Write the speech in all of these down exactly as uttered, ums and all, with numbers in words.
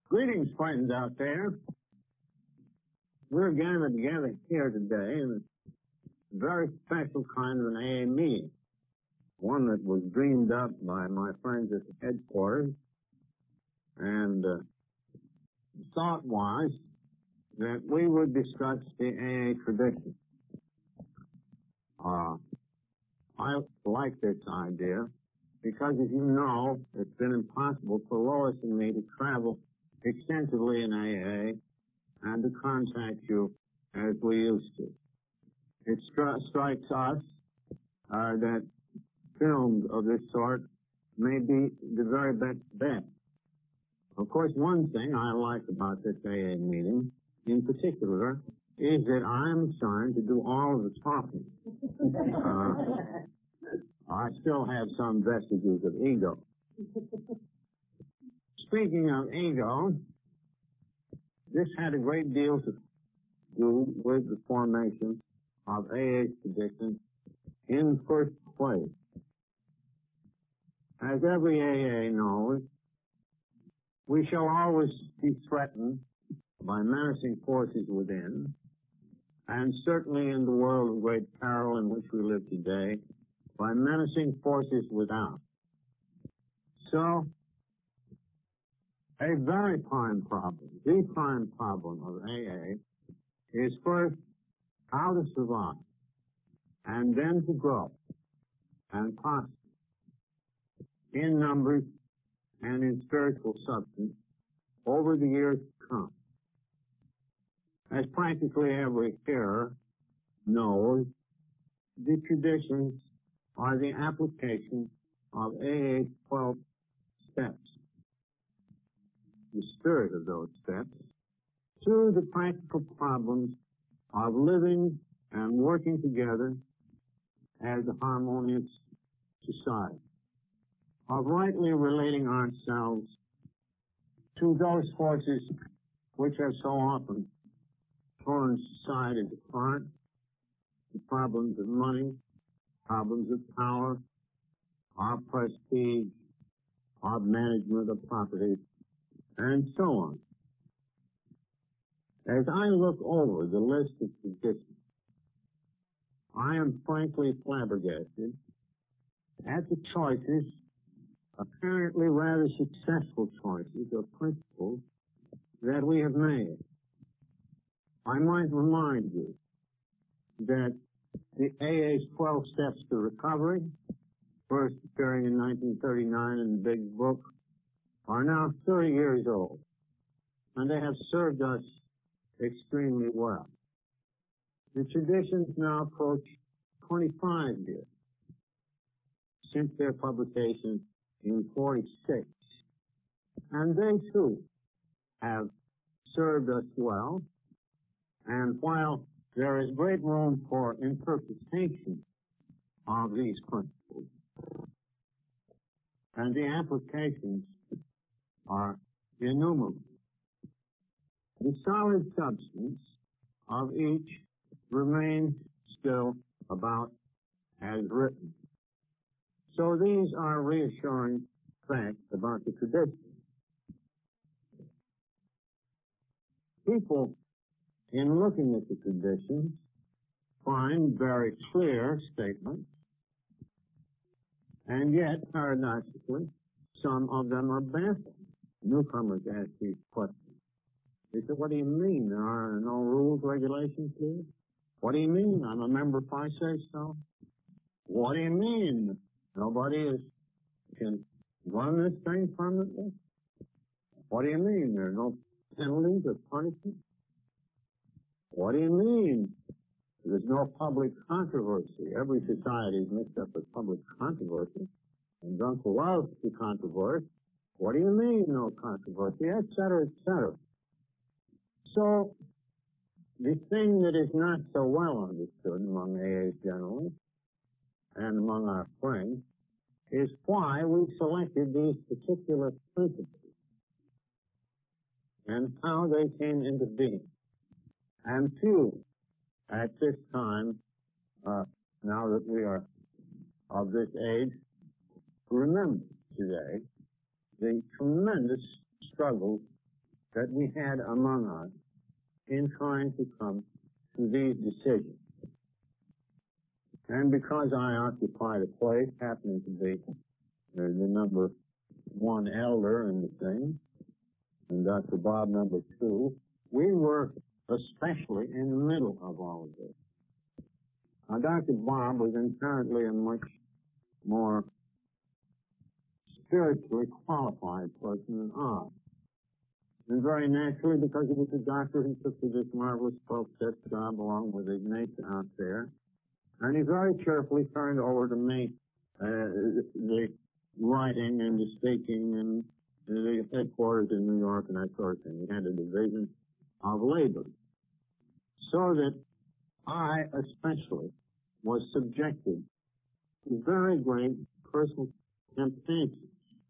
Greetings, friends out there. We're gathered together here today in a very special kind of an A A meeting, one that was dreamed up by my friends at the headquarters, and uh, the thought was that we would discuss the A A tradition. Uh, I like this idea because, as you know, it's been impossible for Lois and me to travel extensively in A A and to contact you as we used to. It stri- strikes us uh, that films of this sort may be the very best bet. Of course, one thing I like about this A A meeting in particular is that I'm assigned to do all of the talking. Uh, I still have some vestiges of ego. Speaking of ego, this had a great deal to do with the formation of A A's tradition in the first place. As every A A knows, we shall always be threatened by menacing forces within, and certainly in the world of great peril in which we live today, by menacing forces without. So, a very prime problem, the prime problem of A A is first how to survive, and then to grow and prosper in numbers and in spiritual substance over the years to come. As practically every hearer knows, the traditions are the application of A A's twelve steps, the spirit of those steps, to the practical problems of living and working together as a harmonious society, of rightly relating ourselves to those forces which have so often torn society apart, the problems of money, problems of power, our prestige, our management of property, and so on. As I look over the list of traditions, I am frankly flabbergasted at the choices, apparently rather successful choices of principles that we have made. I might remind you that the A A's twelve steps to recovery, first appearing in nineteen thirty-nine in the big book, are now thirty years old, and they have served us extremely well. The traditions now approach twenty-five years since their publication in forty-six, and they too have served us well, and while there is great room for interpretation of these principles, and the applications are innumerable, the solid substance of each remains still about as written. So these are reassuring facts about the tradition. People, in looking at the traditions, find very clear statements, and yet, paradoxically, some of them are baffling. Newcomers ask these questions. They say, what do you mean? There are no rules, regulations here? What do you mean? I'm a member if I say so? What do you mean? Nobody is, can run this thing permanently? What do you mean? There are no penalties or punishment? What do you mean? There's no public controversy. Every society is mixed up with public controversy, and drunk loves the controversy. What do you mean, no controversy? Et cetera, et cetera. So, the thing that is not so well understood among A As generally, and among our friends, is why we selected these particular principles, and how they came into being. And few, at this time, uh, now that we are of this age, remember today the tremendous struggles that we had among us in trying to come to these decisions. And because I occupied a place, happening to be the, the number one elder in the thing, and Doctor Bob number two, we were especially in the middle of all of this. Now, Doctor Bob was inherently a much more spiritually qualified person than I. And very naturally, because he was a doctor, he took to this marvelous twelve-step job along with Ignatius out there. And he very cheerfully turned over to me uh, the writing and the staking and the headquarters in New York and that sort of thing. He had a division of labor. So that I especially was subjected to very great personal temptations.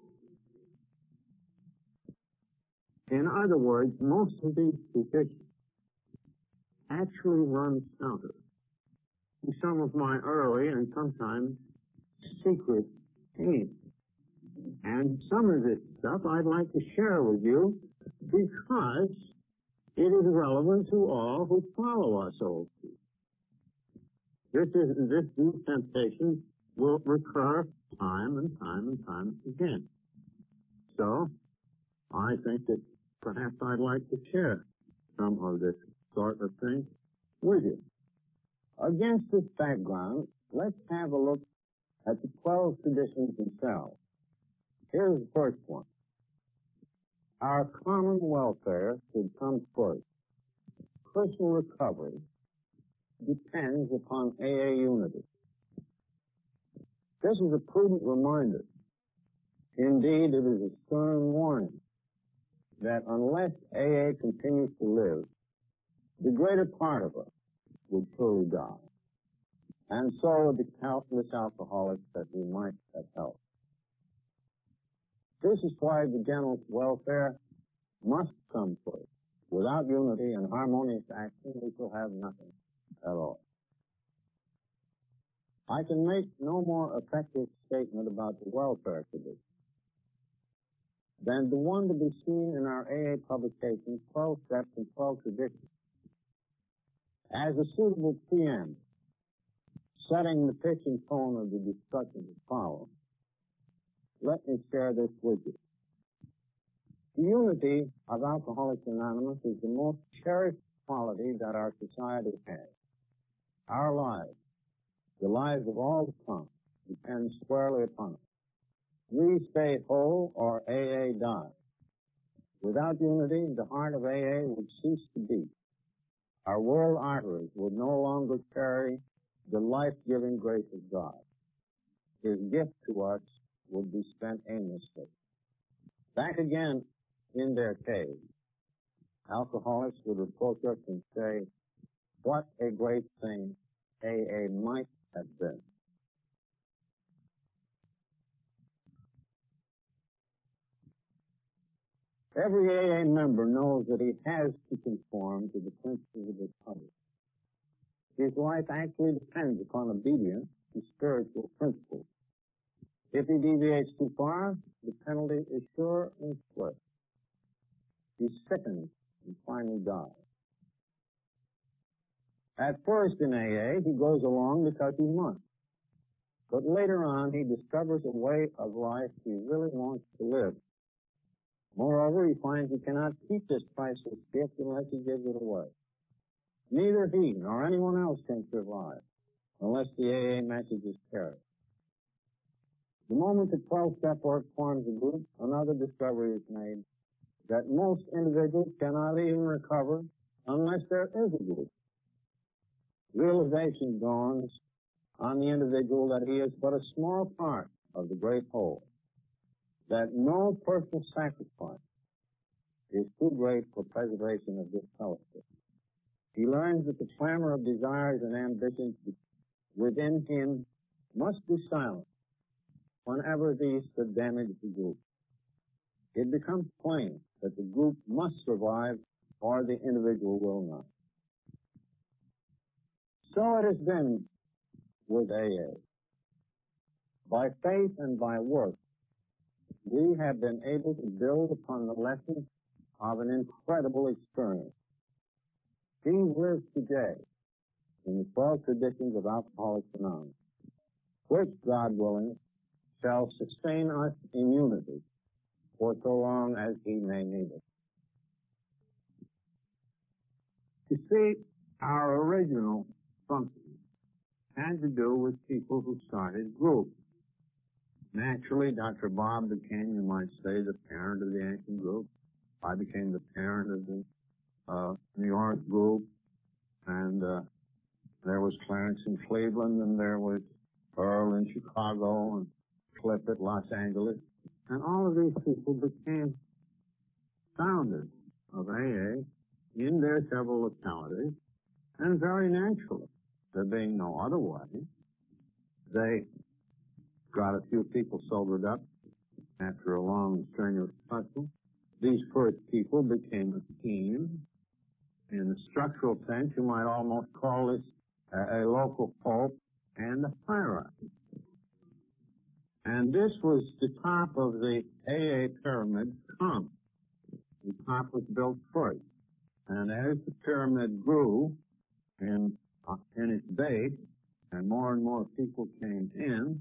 In other words, most of these positions actually run counter to some of my early and sometimes secret aims. And some of this stuff I'd like to share with you because it is relevant to all who follow us old people. This is, this, these temptations will recur time and time and time again. So, I think that perhaps I'd like to share some of this sort of thing with you. Against this background, let's have a look at the twelve traditions themselves. Here's the first one. Our common welfare should come first. Personal recovery depends upon A A unity. This is a prudent reminder. Indeed, it is a stern warning that unless A A continues to live, the greater part of us would surely die. And so would the countless alcoholics that we might have helped. This is why the general welfare must come first. Without unity and harmonious action, we shall have nothing at all. I can make no more effective statement about the welfare tradition than the one to be seen in our A A publication, twelve Steps and twelve Traditions. As a suitable preamble, setting the pitch and tone of the discussion to follow, let me share this with you. The unity of Alcoholics Anonymous is the most cherished quality that our society has. Our lives, the lives of all the come, depend squarely upon it. We stay whole or A A dies. Without unity, the heart of A A would cease to beat. Our world arteries would no longer carry the life-giving grace of God. His gift to us would be spent aimlessly. Back again in their cave, alcoholics would reproach us and say, what a great thing A A might have been. Every A A member knows that he has to conform to the principles of the republic. His life actually depends upon obedience to spiritual principles. If he deviates too far, the penalty is sure and swift. He sickens and finally dies. At first in A A, he goes along because he must. But later on, he discovers a way of life he really wants to live. Moreover, he finds he cannot keep this priceless gift unless he gives it away. Neither he nor anyone else can survive unless the A A message is carried. The moment the twelve-step work forms a group, another discovery is made that most individuals cannot even recover unless there is a group. Realization dawns on the individual that he is but a small part of the great whole, that no personal sacrifice is too great for preservation of this fellowship. He learns that the clamor of desires and ambitions within him must be silent whenever these could damage the group. It becomes plain that the group must survive or the individual will not. So it has been with A A. By faith and by work, we have been able to build upon the lessons of an incredible experience. He lives today in the twelve traditions of Alcoholics Anonymous, which, God willing, shall sustain us in unity for so long as he may need it. You see, our original function had to do with people who started groups. Naturally, Doctor Bob became, you might say, the parent of the ancient group. I became the parent of the uh, New York group, and uh, there was Clarence in Cleveland, and there was Earl in Chicago, and Cliff at Los Angeles. And all of these people became founders of A A in their several localities, and very naturally, there being no other way, they got a few people sobered up after a long, strenuous tussle. These first people became a team. In the structural sense, you might almost call this a, a local pope and a hierarchy. And this was the top of the A A pyramid come. The top was built first. And as the pyramid grew in, uh, in its base, and more and more people came in,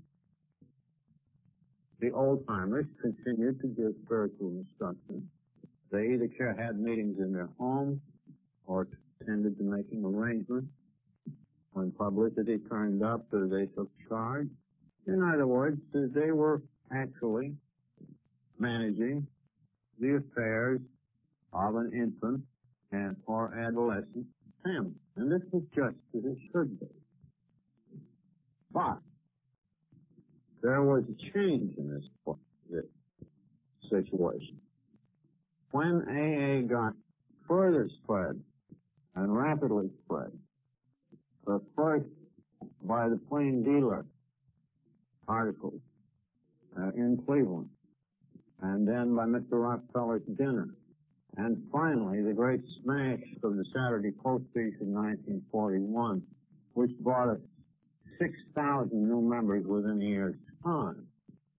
the old-timers continued to give spiritual instruction. They either had meetings in their homes or tended to making arrangements. When publicity turned up, they took charge. In other words, they were actually managing the affairs of an infant and or adolescent family. And this was just as it should be. But there was a change in this, this situation. When A A got further spread and rapidly spread, the first by the Plain Dealer articles uh, in Cleveland, and then by Mister Rockefeller's dinner, and finally the great smash of the Saturday Post piece in nineteen forty-one, which brought us six thousand new members within a year's time.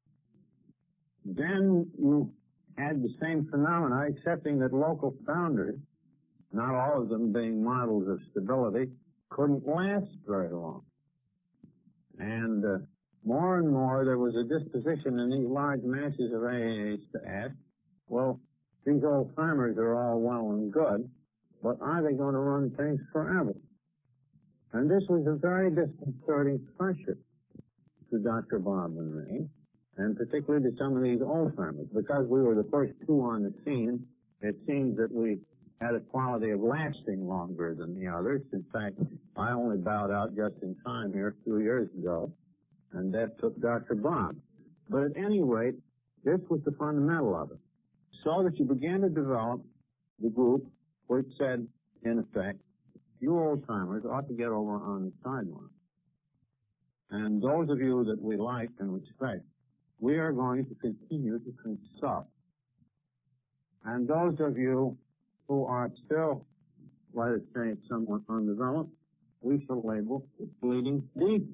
Then you had the same phenomena, excepting that local founders, not all of them being models of stability, couldn't last very long. And uh, more and more there was a disposition in these large masses of A A As to ask, well, these old timers are all well and good, but are they going to run things forever? And this was a very disconcerting pressure to Doctor Bob and me, and particularly to some of these old-timers. Because we were the first two on the scene, it seemed that we had a quality of lasting longer than the others. In fact, I only bowed out just in time here two years ago, and that took Doctor Bob. But at any rate, this was the fundamental of it. So that you began to develop the group which said, in effect, you old-timers ought to get over on the sideline. And those of you that we like and respect, we are going to continue to consult. And those of you who are still, let us say, somewhat undeveloped, we shall label bleeding deep.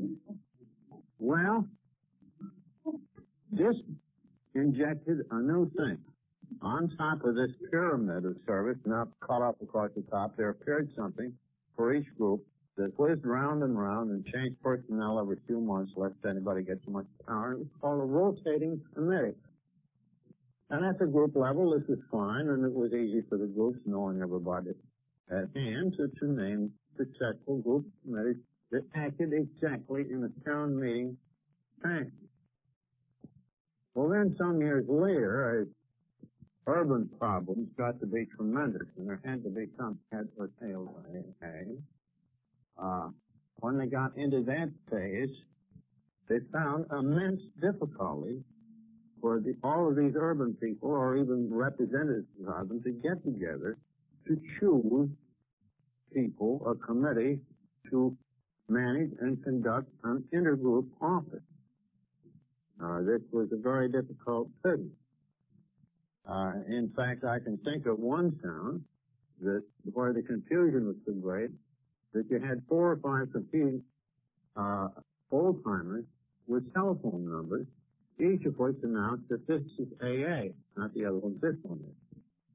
Well, this injected a new thing. On top of this pyramid of service, now cut up across the top, there appeared something for each group that whizzed round and round and changed personnel every few months, lest anybody get too much power. It was called a rotating committee. And at the group level, this was fine, and it was easy for the groups, knowing everybody at hand, to, to name successful group committees that acted exactly in a town meeting fashion. Well, then some years later, as urban problems got to be tremendous, and there had to be some head or tail A A. Uh, when they got into that phase, they found immense difficulty for the, all of these urban people, or even representatives of them, to get together to choose people, a committee, to manage and conduct an intergroup office. Uh, this was a very difficult business. Uh, in fact, I can think of one town that where the confusion was so great that you had four or five competing uh, old-timers with telephone numbers, each of which announced that this is A A, not the other one, this one is.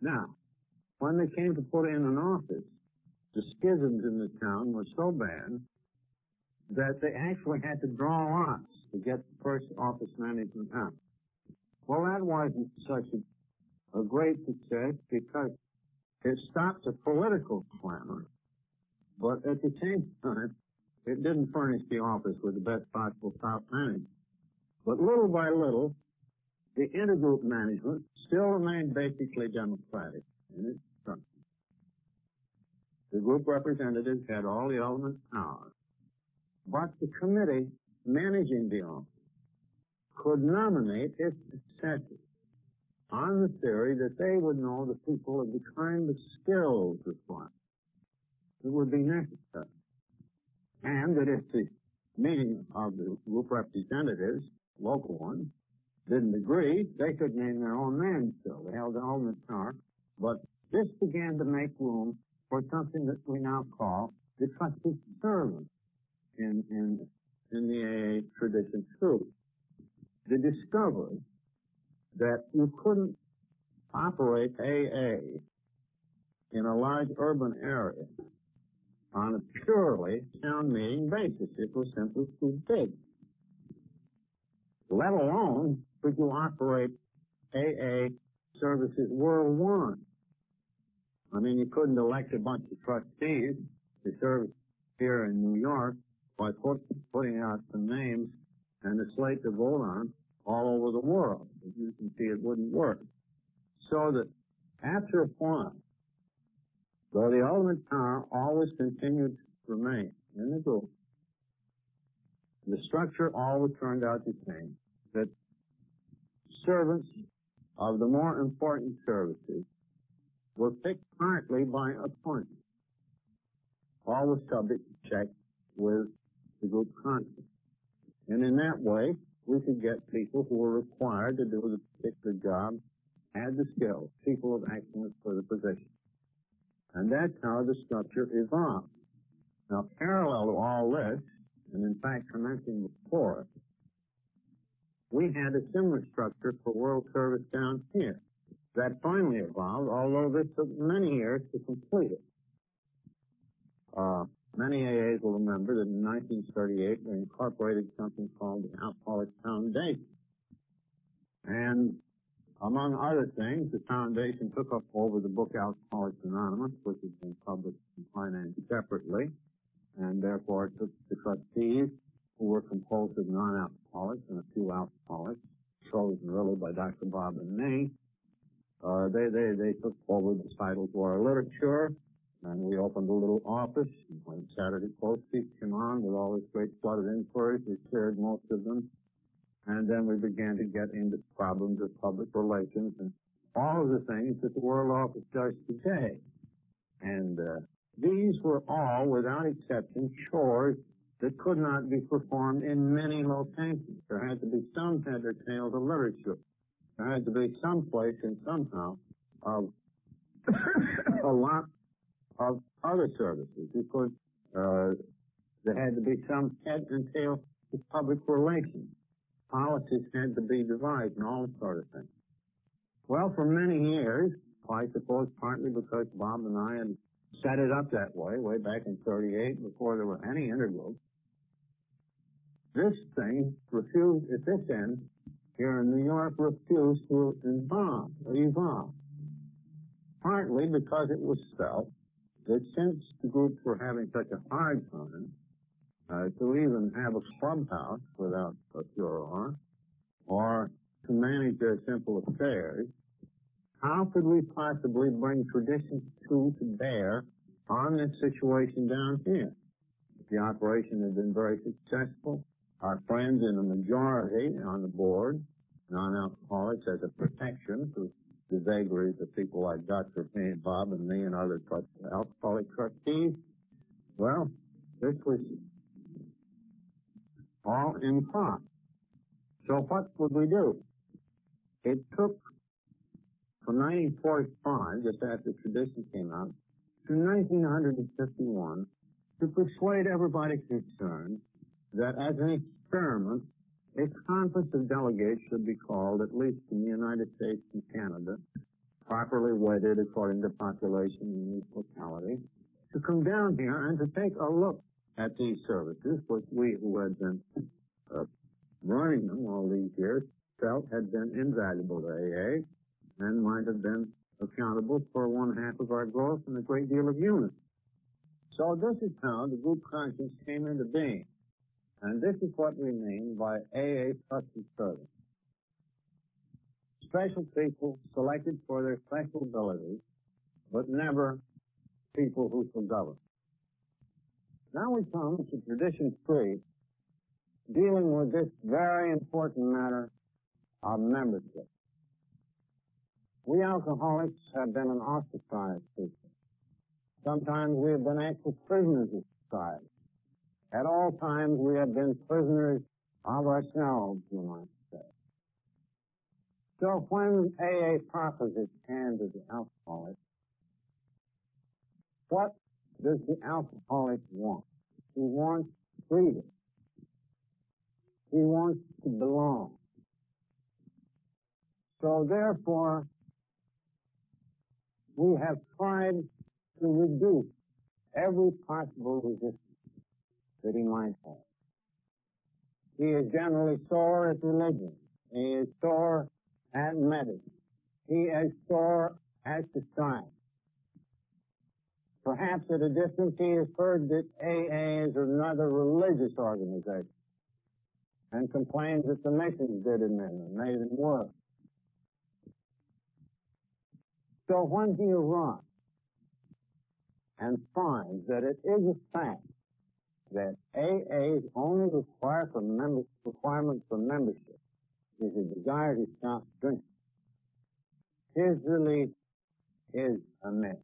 Now, when they came to put in an office, the schisms in the town were so bad that they actually had to draw lots to get the first office management out. Well, that wasn't such a, a great success because it stopped the political clamor, but at the same time, it didn't furnish the office with the best possible top management. But little by little, the intergroup management still remained basically democratic in its structure. The group representatives had all the ultimate power, but the committee managing the office could nominate its successors on the theory that they would know the people of the kind of skills required that would be necessary, and that if the meeting of the group representatives, local ones, didn't agree, they could name their own man still. They held the ultimate power, but this began to make room for something that we now call the trusted servant in, in, in the A A tradition too. The discovery that you couldn't operate A A in a large urban area on a purely town meeting basis. It was simply too big. Let alone could you operate A A services worldwide. I mean, you couldn't elect a bunch of trustees to serve here in New York by put, putting out some names and a slate to vote on all over the world. As you can see, it wouldn't work. So that after a while, though the ultimate power always continued to remain in the group, the structure always turned out the same, that servants of the more important services were picked partly by appointment, always subject to check with the group conscience. And in that way, we could get people who were required to do the particular job, had the skills, people of excellence for the position. And that's how the structure evolved. Now, parallel to all this, and in fact commencing before it, we had a similar structure for world service down here. That finally evolved, although this took many years to complete it. Uh, many A As will remember that in nineteen thirty-eight we incorporated something called the Alcoholics Foundation. And among other things, the foundation took up over the book Alcoholics Anonymous, which has been published and financed separately, and therefore it took the trustees, who were composed of non-alcoholics and a few alcoholics, chosen really by Doctor Bob and me. Uh, they, they, they took over the title to our literature, and we opened a little office. And when Saturday Post came on with all this great flood of inquiries, we cleared most of them. And then we began to get into problems of public relations and all of the things that the World Office does today. And uh, these were all, without exception, chores that could not be performed in many locations. There had to be some head or tail to literature. There had to be some place and somehow of a lot of other services. Because uh, there had to be some head and tail to public relations. Politics had to be devised and all sort of things. Well, for many years, I suppose partly because Bob and I had set it up that way, way back in thirty-eight, before there were any intergroups, this thing refused, at this end, here in New York, refused to evolve, evolve. Partly because it was felt that since the groups were having such a hard time uh, to even have a clubhouse without a furor, or to manage their simple affairs, how could we possibly bring tradition two to bear on this situation down here? The operation had been very successful. Our friends in the majority on the board, non-alcoholics, as a protection to the vagaries of people like Doctor Bob and me and other alcoholic trustees. Well, this was all in part. So what would we do? It took from nineteen forty-five, just after tradition came out, to nineteen fifty-one to persuade everybody concerned that as an experiment, a conference of delegates should be called, at least in the United States and Canada, properly weighted according to population and locality, to come down here and to take a look at these services, which we who had been uh, running them all these years felt had been invaluable to A A and might have been accountable for one half of our growth and a great deal of unity. So this is how the group conscience came into being. And this is what we mean by A A trusted service. Special people selected for their special abilities, but never people who shall govern. Now we come to tradition three, dealing with this very important matter of membership. We alcoholics have been an ostracized people. Sometimes we have been actual prisoners of society. At all times we have been prisoners of ourselves, you might say. So when A A proffers its hand to the alcoholic, what does the alcoholic want? He wants freedom. He wants to belong. So therefore, we have tried to reduce every possible resistance that he might have. He is generally sore at religion. He is sore at medicine. He is sore at society. Perhaps at a distance he has heard that A A is another religious organization and complains that the missions did him in and made him worse. So when he arrives and finds that it is a fact that A A's only require for member, requirement for membership is a desire to stop drinking, his relief is immense.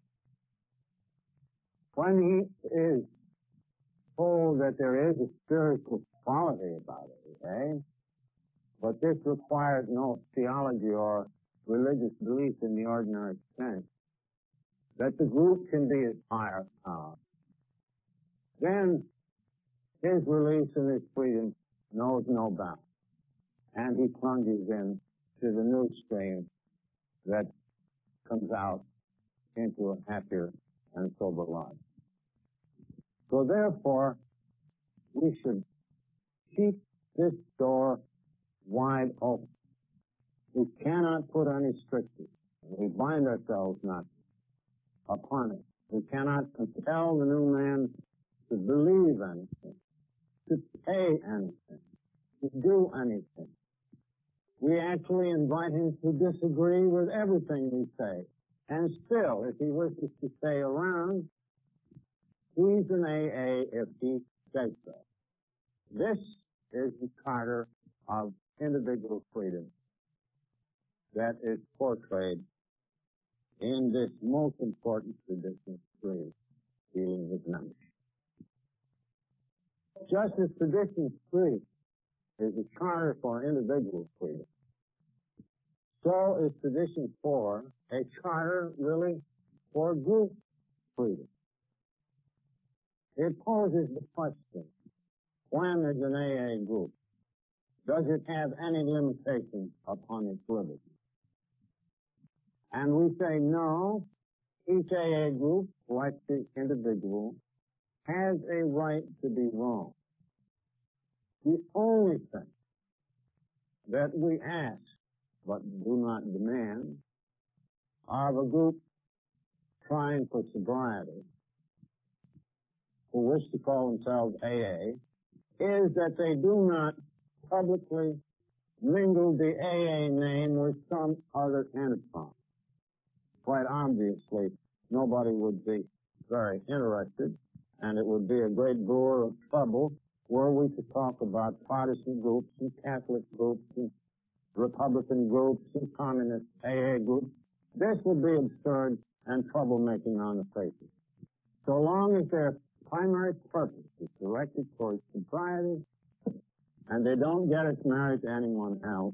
When he is told that there is a spiritual quality about it, eh? But this requires no theology or religious belief in the ordinary sense, that the group can be his higher power, then his release and his freedom knows no bounds. And he plunges in to the new stream that comes out into a happier and sober life. So therefore, we should keep this door wide open. We cannot put any strictures. We bind ourselves not upon it. We cannot compel the new man to believe anything, to pay anything, to do anything. We actually invite him to disagree with everything we say. And still, if he wishes to stay around, he's an A A if he says so. This is the charter of individual freedom that is portrayed in this most important tradition three, dealing with membership. Just as tradition three is a charter for individual freedom, so is tradition four a charter really for group freedom. It poses the question, when is an A A group? Does it have any limitations upon its liberty? And we say no, each A A group, like the individual, has a right to be wrong. The only thing that we ask, but do not demand, of a group trying for sobriety, who wish to call themselves A A, is that they do not publicly mingle the A A name with some other enterprise. Quite obviously, nobody would be very interested, and it would be a great bore of trouble were we to talk about Protestant groups and Catholic groups and Republican groups and Communist A A groups. This would be absurd and troublemaking on the faces. So long as their primary purpose is directed towards sobriety, and they don't get us married to anyone else,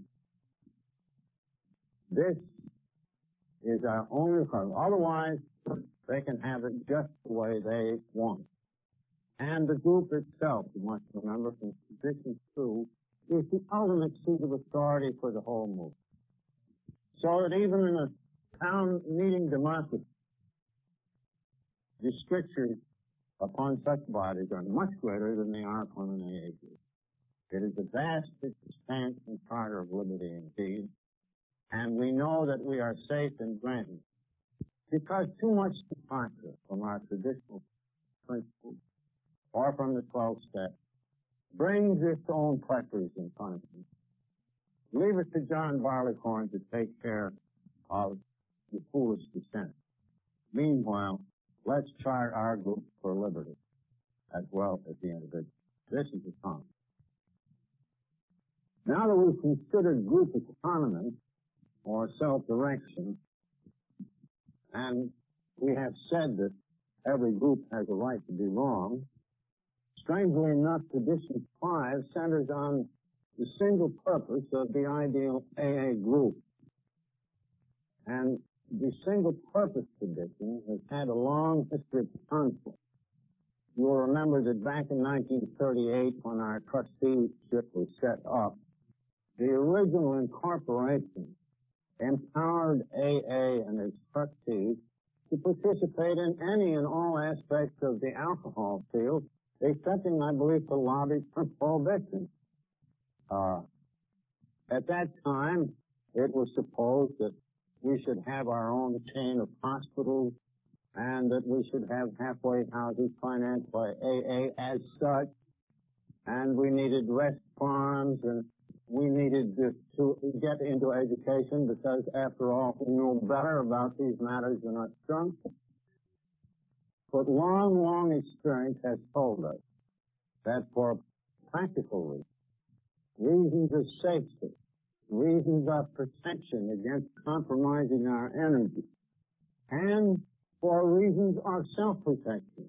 this is our only requirement. Otherwise, they can have it just the way they want. And the group itself, you must remember from tradition two, is the ultimate seat of authority for the whole movement. So that even in a town meeting democracy, the strictures upon such bodies are much greater than they are upon an A A group. It is a vast expanse and charter of liberty indeed, and we know that we are safe in granting because too much departure from our traditional principles or from the twelve steps brings its own pressures and punishments. Leave it to John Barleycorn to take care of the foolish dissent. Meanwhile, let's chart our group for liberty as well as the individual. This is the time. Now that we've considered group autonomy or self-direction, and we have said that every group has a right to belong, strangely enough, Tradition five centers on the single purpose of the ideal A A group. And the single purpose tradition has had a long history of conflict. You'll remember that back in nineteen thirty-eight, when our trusteeship was set up, the original incorporation empowered A A and its trustees to participate in any and all aspects of the alcohol field, excepting, I believe, to lobby for prohibition. Uh, at that time, it was supposed that we should have our own chain of hospitals and that we should have halfway houses financed by A A as such, and we needed rest farms, and we needed to, to get into education because, after all, we knew better about these matters than us drunks. But long, long experience has told us that for practical reasons, reasons of safety, reasons of protection against compromising our energy, and for reasons of self-protection,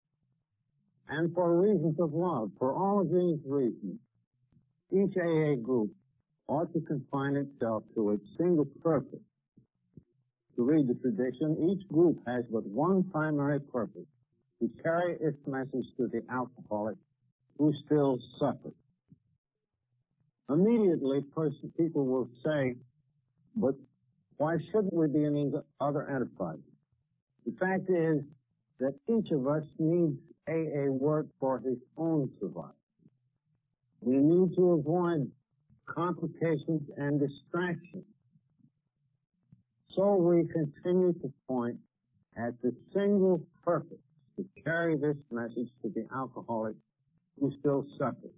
and for reasons of love, for all of these reasons, each A A group ought to confine itself to its single purpose. To read the tradition, each group has but one primary purpose, to carry its message to the alcoholic who still suffers. Immediately, person, people will say, but why shouldn't we be in these other enterprises? The fact is that each of us needs A A work for his own survival. We need to avoid complications and distractions. So we continue to point at the single purpose to carry this message to the alcoholic who still suffers.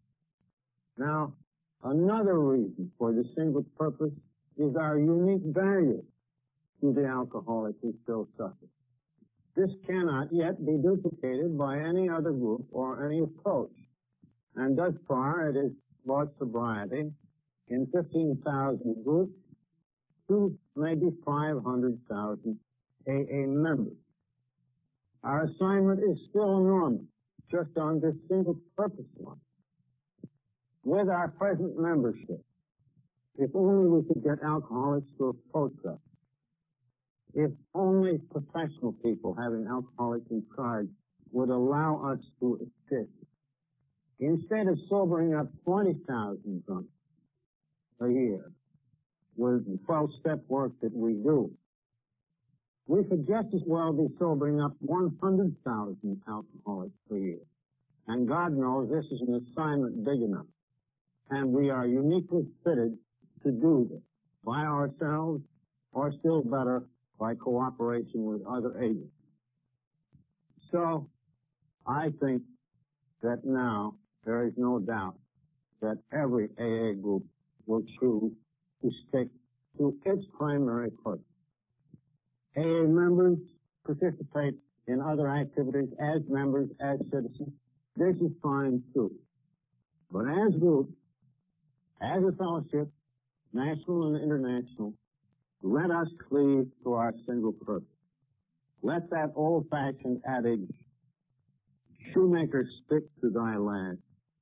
Now, another reason for the single purpose is our unique value to the alcoholic who still suffers. This cannot yet be duplicated by any other group or any approach. And thus far, it has brought sobriety in fifteen thousand groups to maybe five hundred thousand A A members. Our assignment is still enormous, just on this single purpose line. With our present membership, if only we could get alcoholics to approach us, if only professional people having alcoholics in charge would allow us to assist, instead of sobering up twenty thousand drunks a year with the twelve-step work that we do, we could just as well be sobering up one hundred thousand alcoholics per year. And God knows this is an assignment big enough. And we are uniquely fitted to do this by ourselves, or still better, by cooperation with other agents. So, I think that now there is no doubt that every A A group will choose to stick to its primary purpose. A A members participate in other activities as members, as citizens. This is fine too. But as groups, as a fellowship, national and international, let us cleave to our single purpose. Let that old-fashioned adage, shoemaker stick to thy last,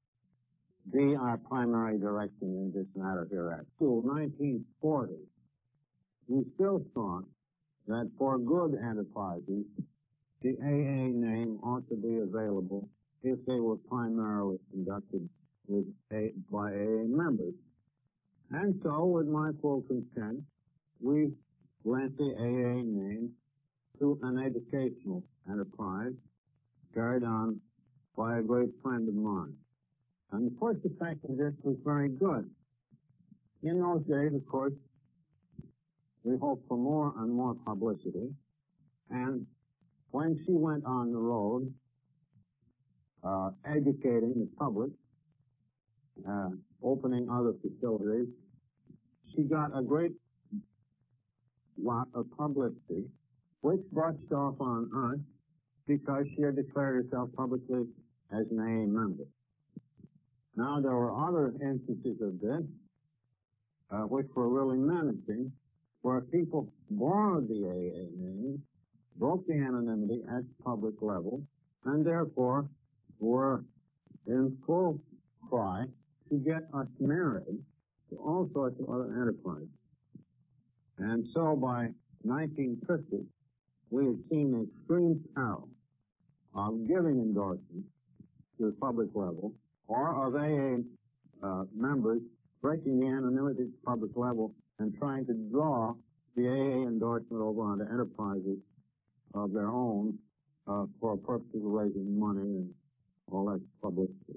be our primary direction in this matter hereafter. Till nineteen forty, we still thought that for good enterprises, the A A name ought to be available if they were primarily conducted with a, by A A members. And so, with my full consent, we lent the A A name to an educational enterprise carried on by a great friend of mine. And the first effect of this was very good. In those days, of course, we hoped for more and more publicity. And when she went on the road, uh, educating the public, uh, opening other facilities, she got a great lot of publicity, which brushed off on us because she had declared herself publicly as an A A member. Now, there were other instances of this, uh, which were really menacing, where people borrowed the A A name, broke the anonymity at the public level, and therefore were in full cry to get us married to all sorts of other enterprises. And so by nineteen fifty, we had seen the extreme peril of giving endorsements to the public level, or of A A uh, members breaking the anonymity at the public level and trying to draw the A A endorsement over onto enterprises of their own uh, for purposes of raising money and all that publicity.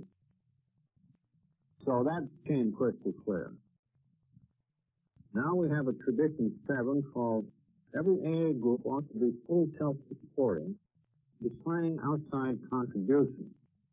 So that became crystal clear. Now we have a tradition seven called every A A group ought to be fully self-supporting, declining outside contributions.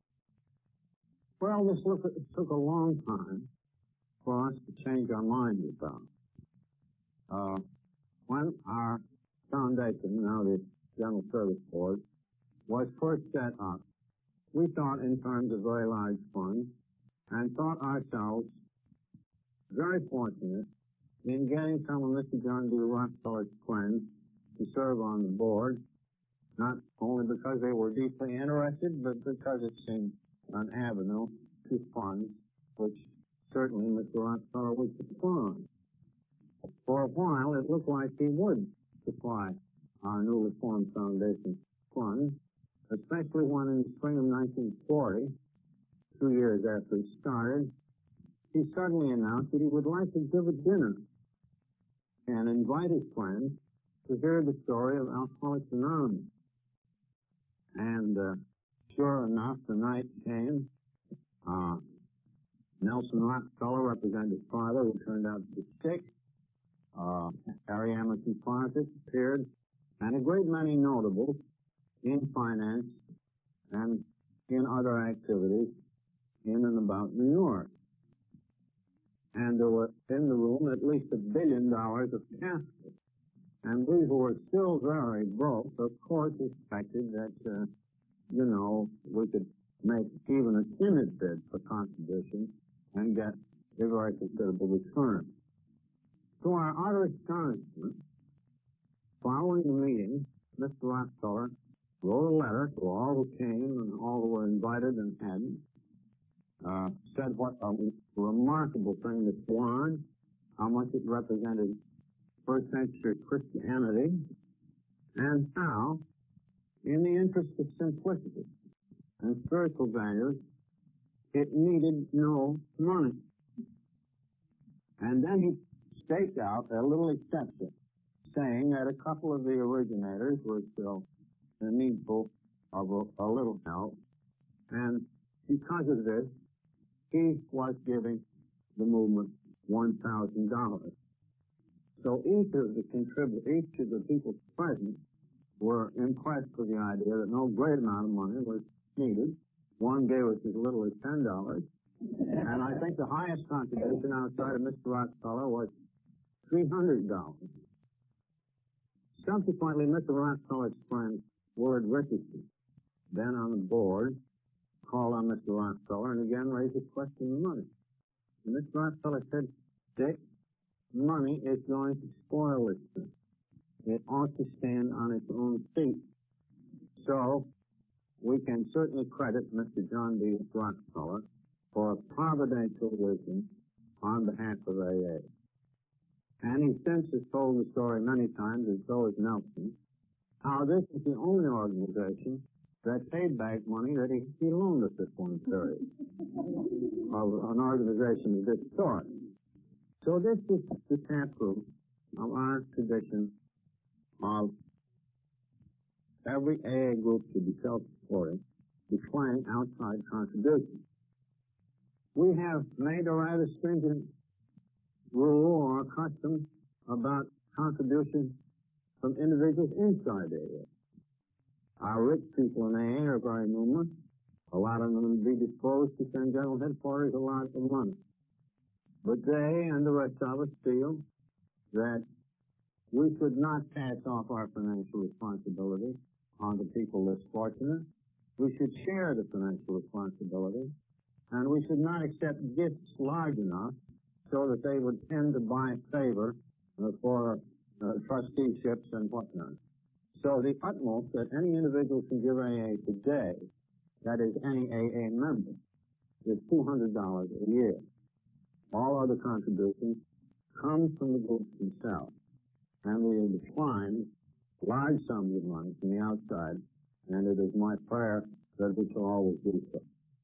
Well, this look, it took a long time for us to change our minds about. Uh, when our foundation, now the General Service Board, was first set up, we thought in terms of very large funds and thought ourselves very fortunate in getting some of Mister John D. Rockefeller's friends to serve on the board, not only because they were deeply interested, but because it seemed an avenue to funds which certainly Mister Rockefeller would supply. For a while, it looked like he would supply our newly formed foundation funds, especially when in the spring of nineteen forty, two years after he started, he suddenly announced that he would like to give a dinner and invite his friends to hear the story of Alcoholics Anonymous. And uh, sure enough, the night came. Uh, Nelson Rockefeller represented his father, who turned out to be sick. Uh, Harry Emerson Farnsworth appeared, and a great many notables in finance and in other activities in and about New York. And there were in the room at least a billion dollars of capital. And we who were still very broke, of course, expected that, uh, you know, we could make even a timid bid for contribution and get a very considerable return. To our utter astonishment, following the meeting, Mister Rockefeller wrote a letter to all who came and all who were invited and hadn't, uh, said what a remarkable thing this was, how much it represented first century Christianity, and how, in the interest of simplicity and spiritual values, it needed no money. And then he staked out a little exception, saying that a couple of the originators were still needful of a, a little help, and because of this, he was giving the movement one thousand dollars. So each of the contributors, each of the people present were impressed with the idea that no great amount of money was needed. One gave us as little as ten dollars, and I think the highest contribution outside of Mister Rockefeller was three hundred dollars. Subsequently, Mister Rockefeller's friend, Willard Richardson, then on the board, called on Mister Rockefeller and again raised the question of money. And Mister Rockefeller said, Dick, money is going to spoil this thing. It ought to stand on its own feet. So, we can certainly credit Mister John D. Rockefeller for a providential wisdom on behalf of A A. And he since has told the story many times, and so has Nelson, how this is the only organization that paid back money that he, he loaned us at one period of an organization of this sort. So this is the taproot of our tradition of every A A group should be self-supporting, declining outside contributions. We have made a rather stringent rule or custom about contributions from individuals inside A A. Our rich people in A A are very numerous. A lot of them would be disposed to send General Headquarters a lot of money. But they and the rest of us feel that we should not pass off our financial responsibility on the people less fortunate. We should share the financial responsibility, and we should not accept gifts large enough so that they would tend to buy favor uh, for uh, trusteeships and whatnot. So the utmost that any individual can give A A today, that is any A A member, is two hundred dollars a year. All other contributions come from the groups themselves, and we have declined large sums of money from the outside, and it is my prayer that we shall always do so.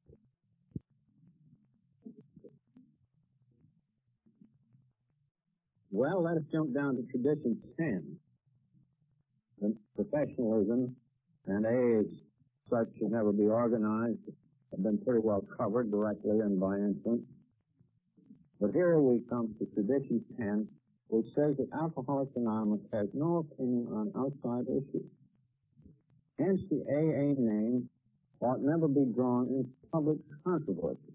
Well, let us jump down to tradition ten. The professionalism and A A as such should never be organized have been pretty well covered directly and by influence. But here we come to tradition ten, which says that Alcoholics Anonymous has no opinion on outside issues. Hence, the A A name ought never be drawn in public controversy.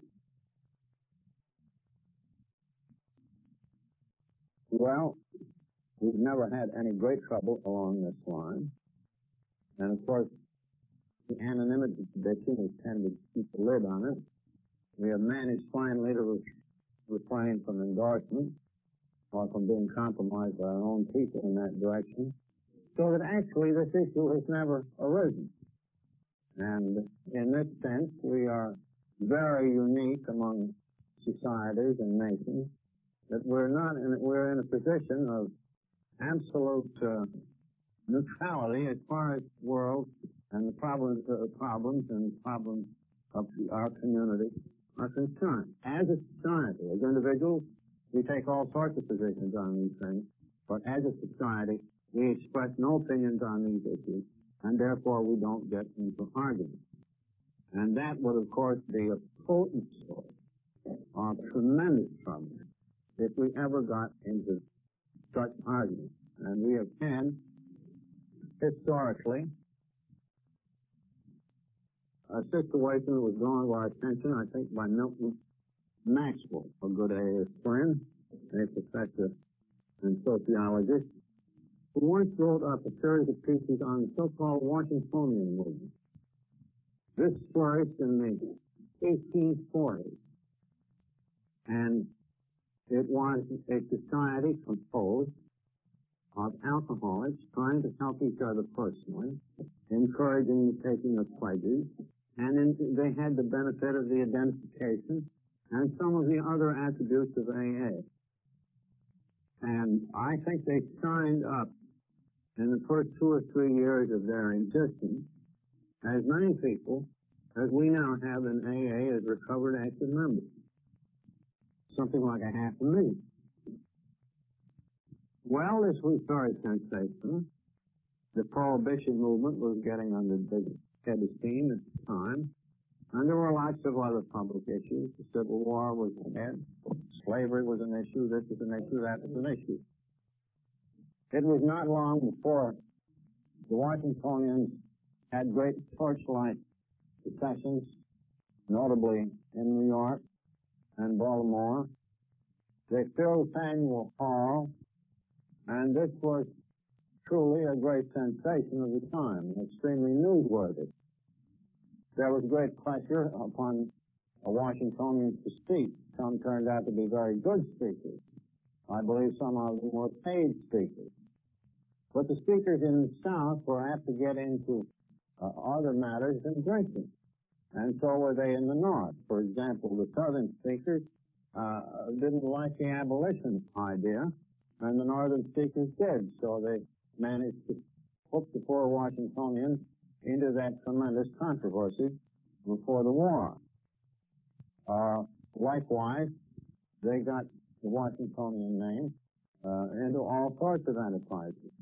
Well, we've never had any great trouble along this line. And, of course, the anonymity tradition has tended to keep a lid on it. We have managed finally to re- refrain from endorsement or from being compromised by our own people in that direction, so that actually this issue has never arisen. And in this sense, we are very unique among societies and nations, that we're not in, we're in a position of absolute uh, neutrality as far as the world and the problems, uh, problems and problems of our community are concerned. As a society, as individuals, we take all sorts of positions on these things, but as a society, we express no opinions on these issues, and therefore we don't get into arguments. And that would, of course, be a potent source of tremendous trouble if we ever got into such arguments. And we have had, historically, a situation that was drawn to our attention, I think, by Milton Maxwell, a good A A friend, a professor and sociologist, who once wrote up a series of pieces on the so-called Washingtonian movement. This flourished in the eighteen forties, and it was a society composed of alcoholics trying to help each other personally, encouraging the taking of pledges, and in, they had the benefit of the identification and some of the other attributes of A A. And I think they signed up in the first two or three years of their existence as many people as we now have in A A as recovered active members. Something like a half a million. Well, this was very sensational. The prohibition movement was getting under big head of steam at the time. And there were lots of other public issues. The Civil War was ahead. Slavery was an issue. This was an issue. That was an issue. It was not long before the Washingtonians had great torchlight processions, notably in New York and Baltimore. They filled Faneuil Hall, and this was truly a great sensation of the time, extremely newsworthy. There was great pressure upon a Washingtonians to speak. Some turned out to be very good speakers. I believe some of them were paid speakers. But the speakers in the South were apt to get into uh, other matters than drinking. And so were they in the North. For example, the Southern speakers uh, didn't like the abolition idea, and the Northern speakers did. So they managed to hook the poor Washingtonians into that tremendous controversy before the war. Uh, likewise, they got the Washingtonian name uh, into all sorts of enterprises.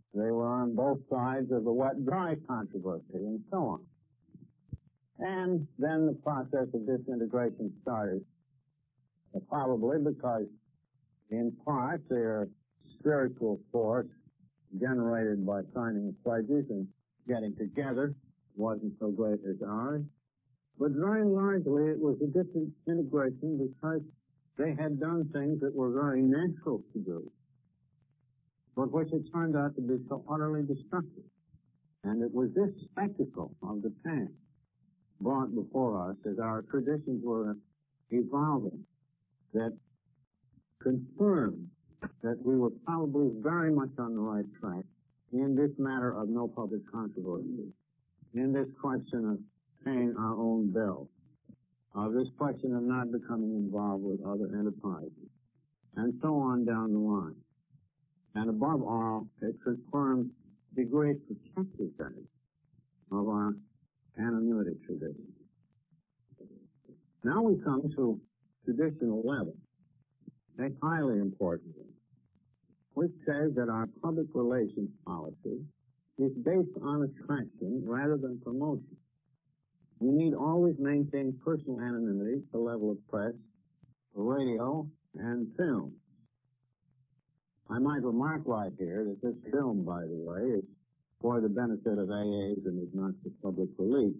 They were on both sides of the wet-dry controversy and so on. And then the process of disintegration started, probably because, in part, their spiritual force generated by signing the pledges and getting together wasn't so great as ours. But very largely it was a disintegration because they had done things that were very natural to do, but which it turned out to be so utterly destructive. And it was this spectacle of the past brought before us as our traditions were evolving that confirmed that we were probably very much on the right track in this matter of no public controversy, in this question of paying our own bill, of this question of not becoming involved with other enterprises, and so on down the line. And above all, it confirmed the great protective value of our anonymity tradition. Now we come to traditional level, a highly important one, which says that our public relations policy is based on attraction rather than promotion. We need always maintain personal anonymity at the level of press, radio, and film. I might remark right here that this film, by the way, is for the benefit of A As and is not for public release.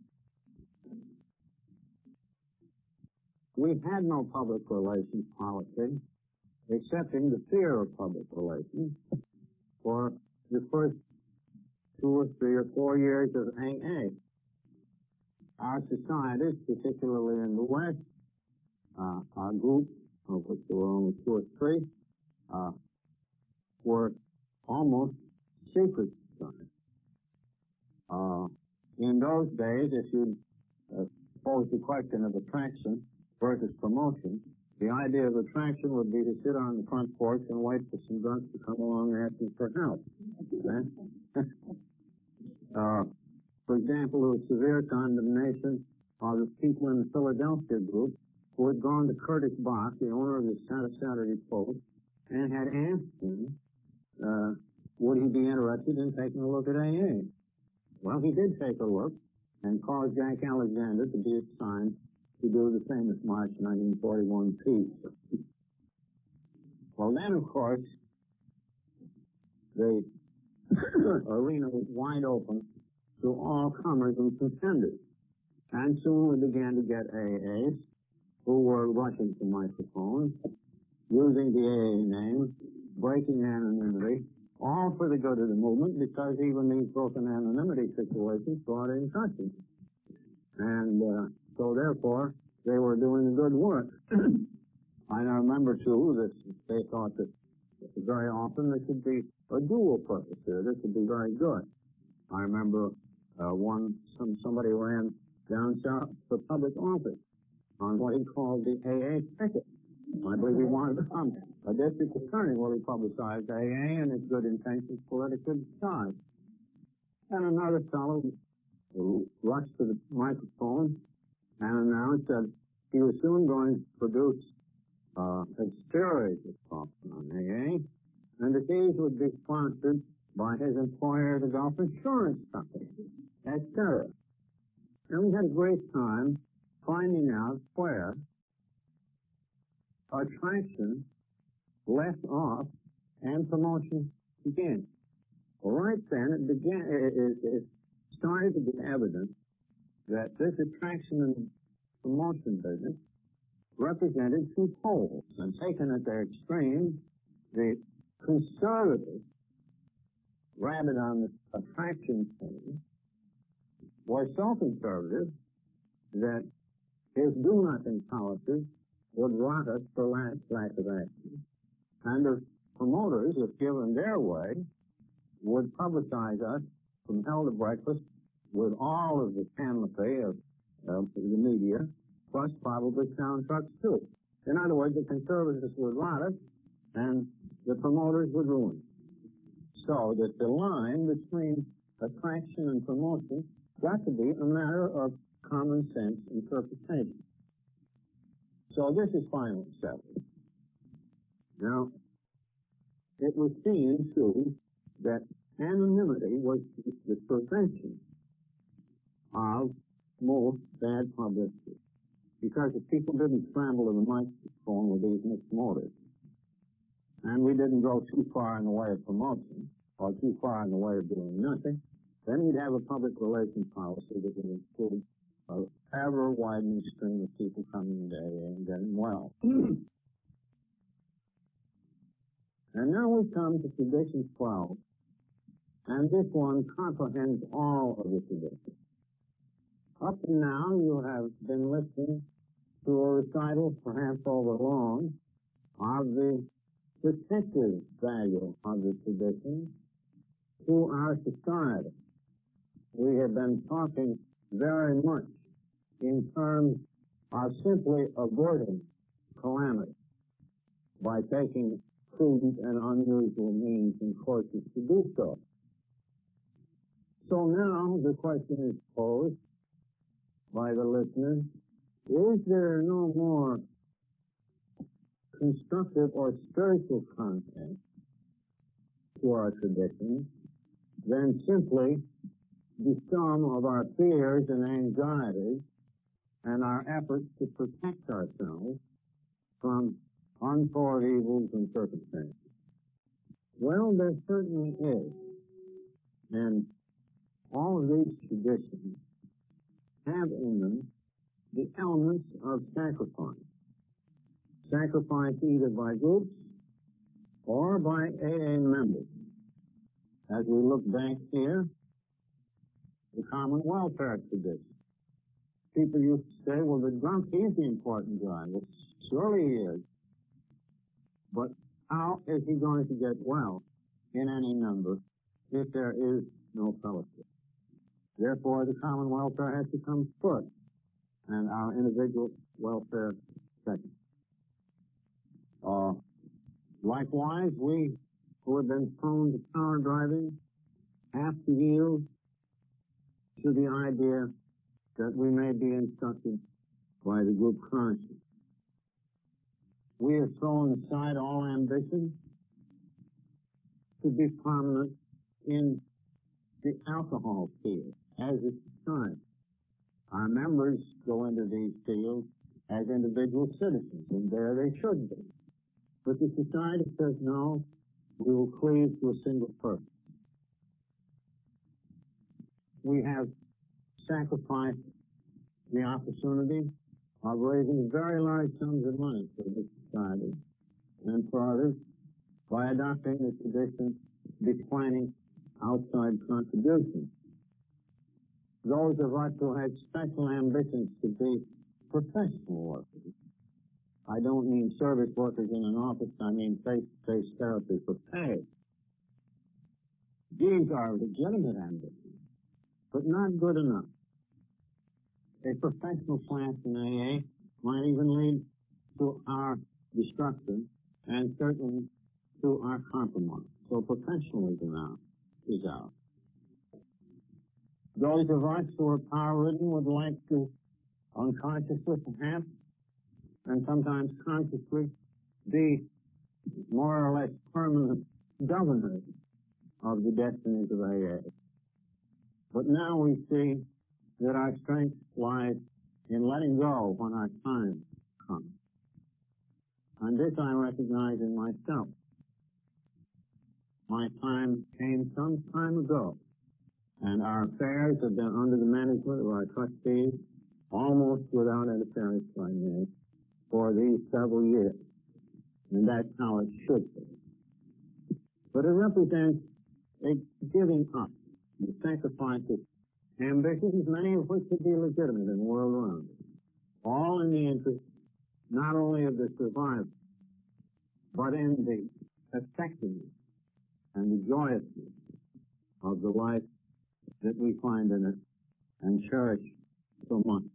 We had no public relations policy, excepting the fear of public relations, for the first two or three or four years of A A. Our societies, particularly in the West, uh, our group, of which there were only two or three, uh, were almost secret societies. Uh, in those days, if you uh, pose the question of attraction versus promotion, the idea of attraction would be to sit on the front porch and wait for some drunks to come along asking for help. Okay? uh, for example, there was severe condemnation of the people in the Philadelphia group who had gone to Curtis Bach, the owner of the Saturday Post, and had asked him, uh, would he be interested in taking a look at A A? Well, he did take a look and caused Jack Alexander to be assigned to do the famous March nineteen forty-one piece. Well, then, of course, the arena was wide open to all comers and contenders. And soon we began to get A As who were rushing to microphones, using the A A name, breaking anonymity, all for the good of the movement, because even these broken anonymity situations brought in customers. And uh, so, therefore, they were doing good work. I remember, too, that they thought that very often there could be a dual purpose here. This would be very good. I remember uh, one, some, somebody ran down south for public office on what he called the A A ticket. I believe he wanted to become a district attorney. Well, he publicized A A and his good intentions politically disguised. And another fellow who rushed to the microphone and announced that he was soon going to produce uh, a series of talks on A A, and that these would be sponsored by his employer, the Gulf Insurance Company, et cetera. And we had a great time finding out where attraction left off and promotion began. Well, right then, it began. It, it, it started to be evident that this attraction and promotion business represented two poles, and taken at their extremes, the conservative, rabid on the attraction thing, was so conservative that his do-nothing policy would rot us for lack, lack of action. And the promoters, if given their way, would publicize us from hell to breakfast with all of the panoply of uh, the media, plus probably sound trucks too. In other words, the conservatives would rot us, and the promoters would ruin us. So that the line between attraction and promotion got to be a matter of common sense interpretation. So this is finally settled. Now, it was seen, too, that anonymity was the prevention of most bad publicity. Because if people didn't scramble to the microphone with these mixed motives, and we didn't go too far in the way of promotion, or too far in the way of doing nothing, then we'd have a public relations policy that would include an ever-widening stream of people coming into A A and getting well. And now we come to Tradition twelve, and this one comprehends all of the traditions. Up to now, you have been listening to a recital, perhaps overlong, of the protective value of the tradition to our society. We have been talking very much in terms of simply avoiding calamity by taking prudent and unusual means and courses to do so. So now the question is posed by the listeners, is there no more constructive or spiritual content to our traditions than simply the sum of our fears and anxieties and our efforts to protect ourselves from untoward evils and circumstances? Well, there certainly is. And all of these traditions have in them the elements of sacrifice. Sacrifice either by groups or by A A members. As we look back here, the common welfare tradition. People used to say, well, the drunk is the important guy. Well, surely he is. But how is he going to get well in any number if there is no fellowship? Therefore, the common welfare has to come first, and our individual welfare second. Uh, likewise, we who have been prone to car driving have to yield to the idea that we may be instructed by the group conscience. We have thrown aside all ambition to be prominent in the alcohol field as a society. Our members go into these fields as individual citizens, and there they should be. But the society says, no, we will cleave to a single person. We have sacrificed the opportunity of raising very large sums of money for this society and for others by adopting the tradition declining outside contributions. Those of us who had special ambitions to be professional workers, I don't mean service workers in an office, I mean face-to-face therapy for pay. These are legitimate ambitions, but not good enough. A professional class in A A might even lead to our destruction and certainly to our compromise. So professionalism now is out. Those of us who are power-ridden would like to unconsciously perhaps and sometimes consciously be more or less permanent governors of the destinies of A A. But now we see that our strength lies in letting go when our time comes. And this I recognize in myself. My time came some time ago, and our affairs have been under the management of our trustees almost without interference by me for these several years. And that's how it should be. But it represents a giving up, the sacrifice of ambitions, many of which would be legitimate in the world around us, all in the interest not only of the survivor, but in the effectiveness and the joyousness of the life that we find in it and cherish so much.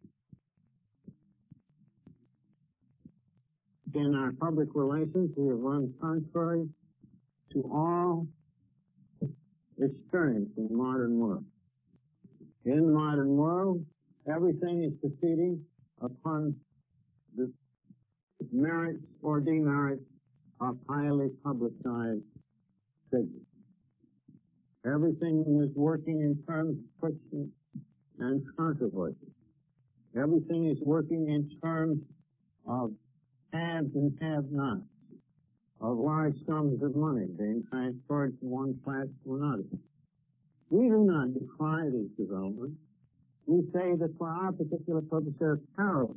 In our public relations, we have run contrary to all experience in the modern world. In the modern world, everything is proceeding upon the merits or demerits of highly publicized figures. Everything is working in terms of friction and controversy. Everything is working in terms of haves and have-nots, of large sums of money being transferred from one class to another. We do not decry these developments. We say that for our particular purpose they're perilous.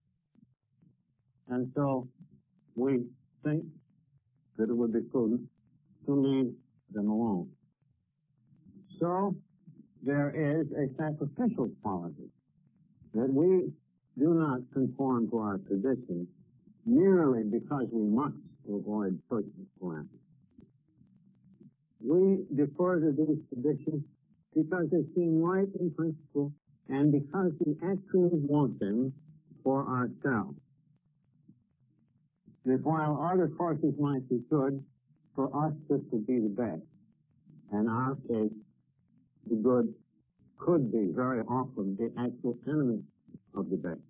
And so we think that it would be prudent to leave them alone. So there is a sacrificial quality that we do not conform to our traditions merely because we must avoid personal calamity. We defer to these traditions because they seem right in principle and because we actually want them for ourselves. That while other courses might be good, for us this would be the best. In our case, the good could be very often the actual enemy of the best.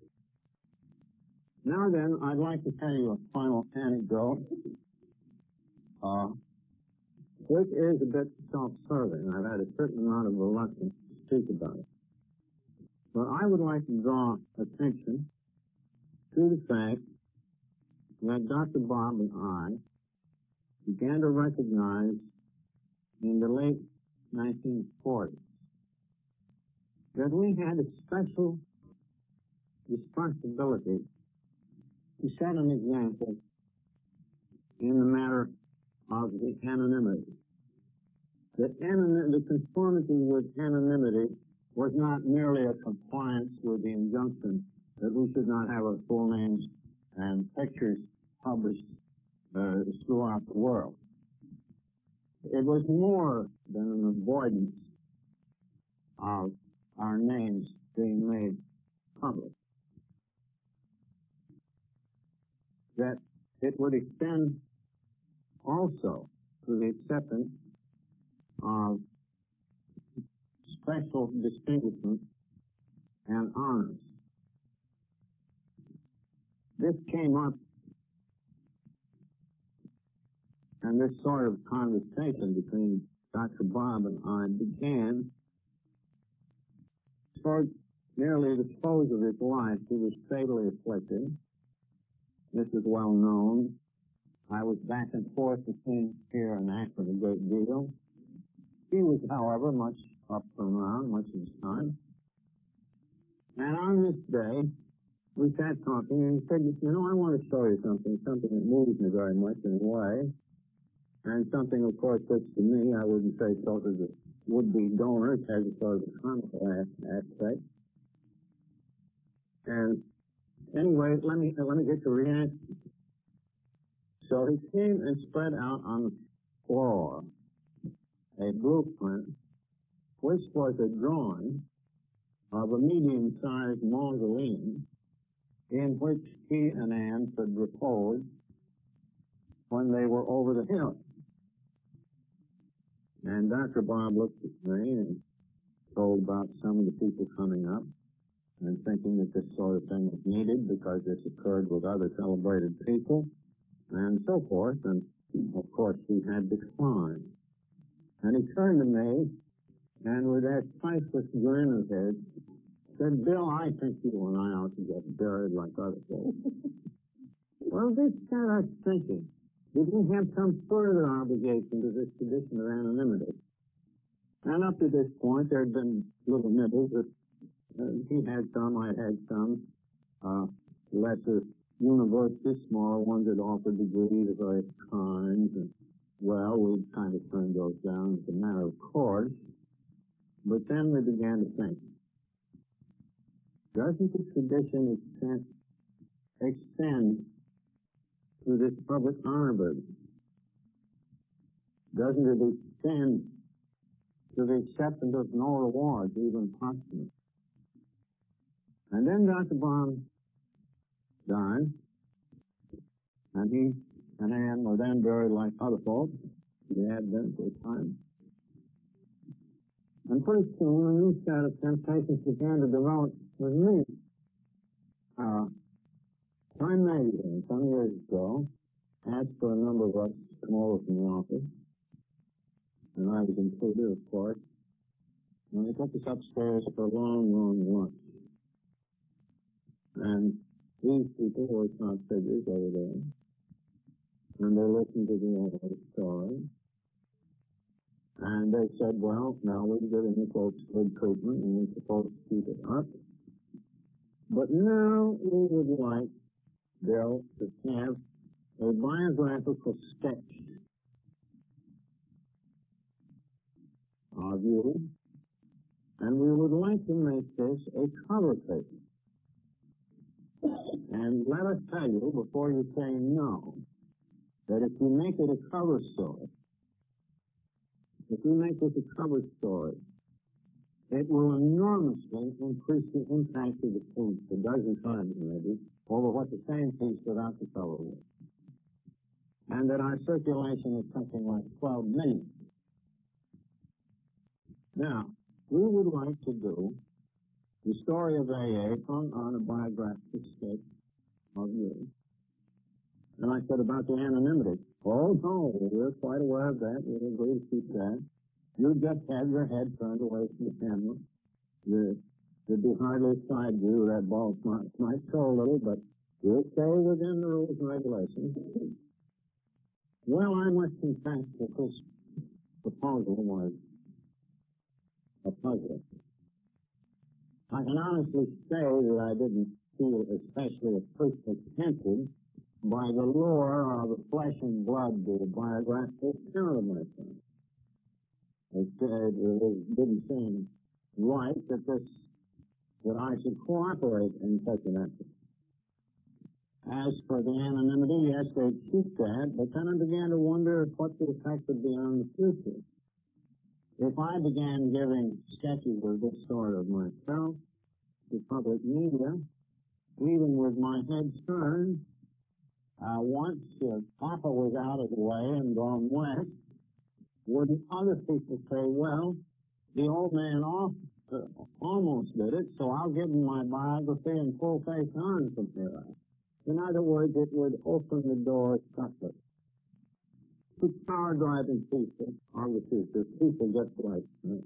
Now then, I'd like to tell you a final anecdote, uh, which is a bit self-serving. I've had a certain amount of reluctance to speak about it. But I would like to draw attention to the fact that Doctor Bob and I began to recognize in the late nineteen forties that we had a special responsibility to set an example in the matter of the anonymity. The, anonym, the conformity with anonymity was not merely a compliance with the injunction that we should not have our full names and pictures published uh, throughout the world. It was more than an avoidance of our names being made public. That it would extend also to the acceptance of special distinguishment and honors. This came up, and this sort of conversation between Doctor Bob and I began toward nearly the close of his life. He was fatally afflicted. This is well known. I was back and forth between here and Akron a great deal. He was, however, much up and around much of his time. And on this day, we sat talking, and he said, you know, I want to show you something, something that moves me very much in a way, and something, of course, which to me, I wouldn't say so to the would-be donors, has a sort of a comical aspect. And anyway, let me, let me get the reaction. So he came and spread out on the floor a blueprint, which was a drawing of a medium-sized mausoleum in which he and Anne could repose when they were over the hill. And Doctor Bob looked at me and told about some of the people coming up and thinking that this sort of thing was needed because this occurred with other celebrated people and so forth. And, of course, he had declined. And he turned to me and with that priceless grin of his said, Bill, I think you and I ought to get buried like other folks. Well, this got us thinking. Did we have some further obligation to this tradition of anonymity? And up to this point, there had been little nibbles that uh, he had some, I had some, uh, lesser universities, smaller ones that offered degrees of various kinds, and, well, we kind of turned those down as a matter of course. But then we began to think, doesn't the tradition extend, extend to this public honor burden? Doesn't it extend to the acceptance of no rewards, even posthumous? And then Doctor Bob died, and he and Anne were then buried like other folks. They had been for a time. And pretty soon a new set of temptations began to develop with me. Uh, Time magazine, some years ago, asked for a number of us to come over from the office and I was included, of course. And they took us upstairs for a long, long lunch. And these people were top figures over there, and they listened to the whole story. And they said, well, now we're giving the folks good treatment, and we're supposed to keep it up. But now we would like, Bill, to have a biographical sketch of you, and we would like to make this a cover page. And let us tell you, before you say no, that if you make it a cover story, if you make this a cover story, it will enormously increase the impact of the piece a dozen times maybe over what the same piece without the cover was. And that our circulation is something like twelve million. Now, we would like to do the story of A A hung on a biographical sketch of you. And I said about the anonymity. Oh, no, we're quite aware of that. We'll agree to keep that. You just have your head turned away from the camera. You're, there'd be hardly a side view. That ball might, might show a little, but you'll stay within the rules and regulations. Well, I must confess that this proposal was a puzzle. I can honestly say that I didn't feel especially tempted by the lure of the flesh and blood to the biographical account of myself. It, it, it didn't seem right that this, that I should cooperate in such an effort. As for the anonymity, yes, they keep that, but then I began to wonder what the effect would be on the future. If I began giving sketches of this sort of myself to public media, even with my head turned, uh, once uh, Papa was out of the way and gone west, wouldn't other people say, well, the old man off, uh, almost did it, so I'll give him my biography and full face on from here on. In other words, it would open the door subtly to power-driving people of the future, people just like me.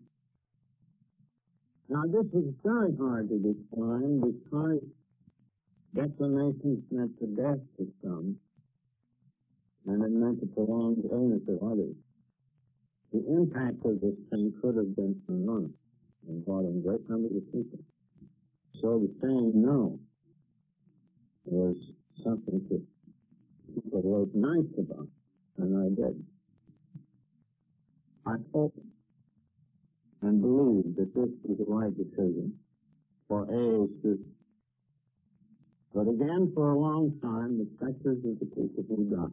Now, this is very hard to define because declamations meant the death of some, and it meant the prolonged illness of others. The impact of this thing could have been enormous, involving great numbers of people. So the saying no was something that people wrote nice about, and I did. I hope and believe that this was the right decision for A A's future. But again, for a long time, the sectors of the people who died,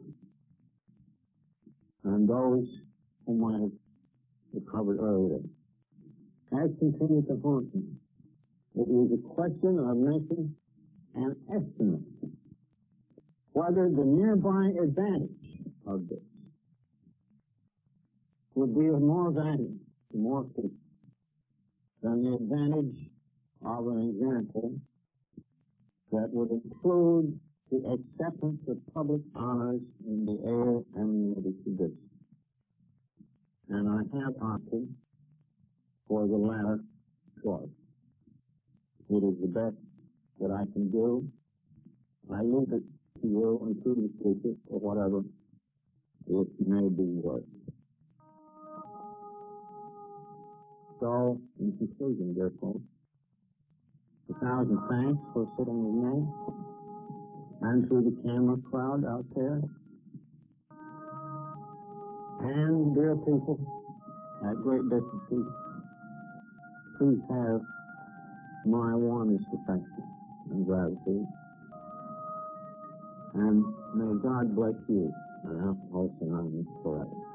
and those whom I have covered earlier, has continued to haunt me. It was a question of making an estimate whether the nearby advantage of this would be of more value to more people than the advantage of an example that would include the acceptance of public honors in the air and the tradition. And I have opted for the latter choice. It is the best that I can do. I leave it to you and to the future or whatever it may be worth. So, in conclusion, dear folks, a thousand thanks for sitting with me and to the camera crowd out there. And, dear people, at great distances, please have my warmest affection and gratitude. And may God bless you and Alcoholics Anonymous forever.